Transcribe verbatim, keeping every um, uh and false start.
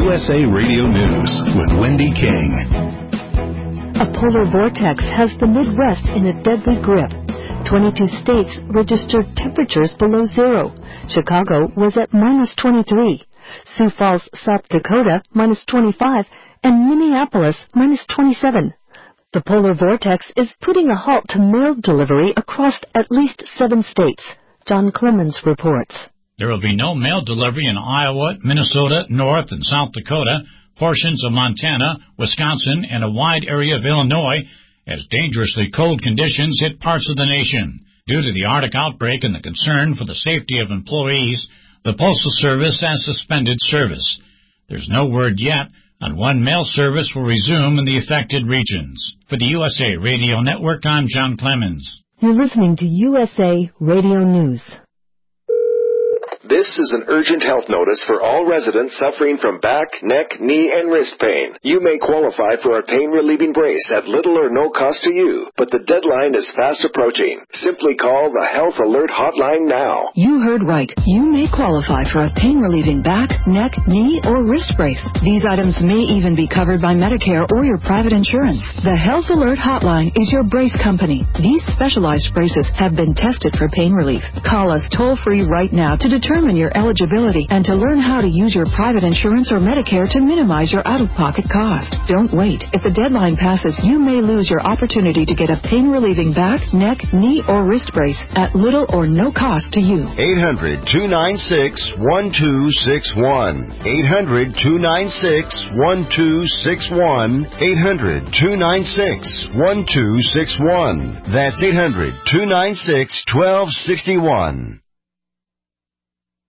U S A Radio News with Wendy King. A polar vortex has the Midwest in a deadly grip. twenty-two states registered temperatures below zero. Chicago was at minus twenty-three. Sioux Falls, South Dakota, minus twenty-five, and Minneapolis, minus twenty-seven. The polar vortex is putting a halt to mail delivery across at least seven states. John Clemens reports. There will be no mail delivery in Iowa, Minnesota, North and South Dakota, portions of Montana, Wisconsin, and a wide area of Illinois as dangerously cold conditions hit parts of the nation. Due to the Arctic outbreak and the concern for the safety of employees, the Postal Service has suspended service. There's no word yet on when mail service will resume in the affected regions. For the U S A Radio Network, I'm John Clemens. You're listening to U S A Radio News. This is an urgent health notice for all residents suffering from back, neck, knee, and wrist pain. You may qualify for a pain-relieving brace at little or no cost to you, but the deadline is fast approaching. Simply call the Health Alert Hotline now. You heard right. You may qualify for a pain-relieving back, neck, knee, or wrist brace. These items may even be covered by Medicare or your private insurance. The Health Alert Hotline is your brace company. These specialized braces have been tested for pain relief. Call us toll-free right now to determine your eligibility and to learn how to use your private insurance or Medicare to minimize your out-of-pocket cost. Don't wait. If the deadline passes, you may lose your opportunity to get a pain-relieving back, neck, knee, or wrist brace at little or no cost to you. eight hundred, two nine six, one two six one. eight hundred, two nine six, one two six one. eight hundred, two nine six, one two six one. That's eight hundred, two nine six, one two six one.